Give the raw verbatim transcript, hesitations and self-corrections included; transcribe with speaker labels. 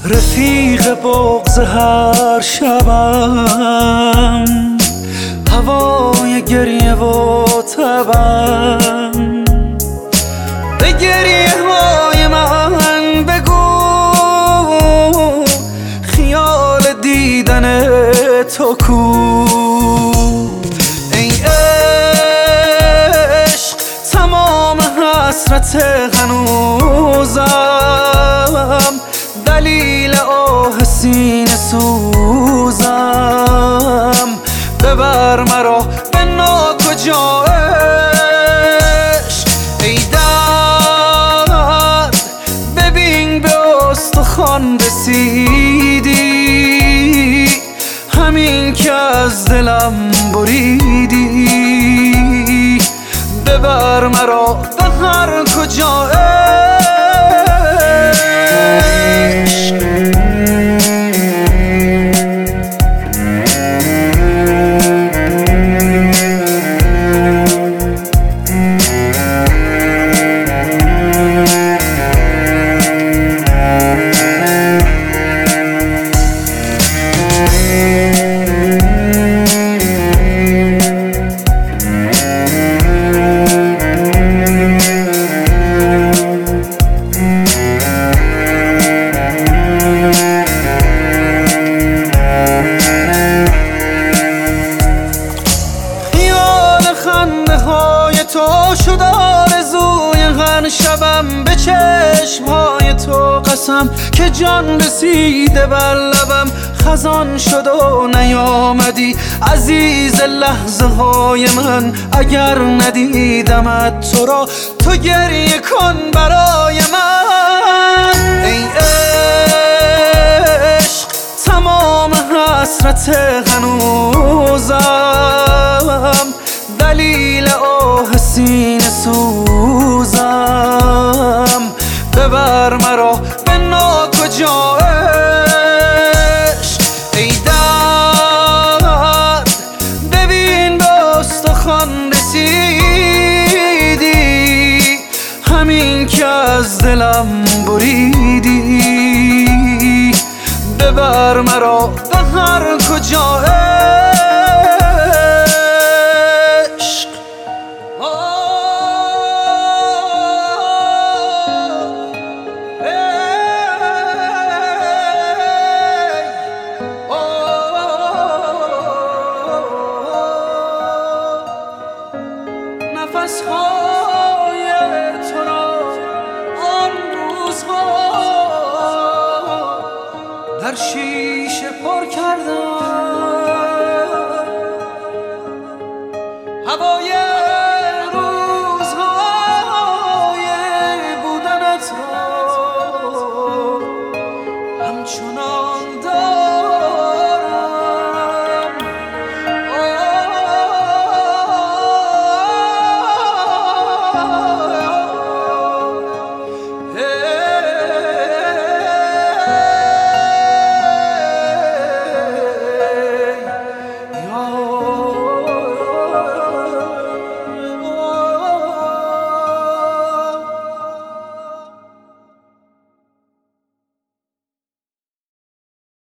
Speaker 1: رفیق بغض هر شبم، هوای گریه و تبم. به گریه های من بگو خیال دیدن تو کو. ای عشق تمام حسرت هنوزم، دلیل آه سینه سوزم. ببر مرا به ناکجا عشق، ای درد ببین به استخوان رسیدی، همین که از دلم بریدی. ببر مرا به هر کجا عشق. تو شد آرزوی هر شبم، به چشمهای تو قسم که جان رسیده بر لبم. خزان شد و نیامدی عزیز لحظه های من، اگر ندیدمت تو را تو گریه کن برای من. ای عشق تمام حسرت هنوزم، دلیل آه سینه سوزم. ببر مرا به ناکجا عشق، ای درد ببین به استخوان رسیدی، همین که از دلم بریدی. ببر مرا به هر کجا عشق. نفس‌های تو را آن روزها در شیشه پر کردم، هوای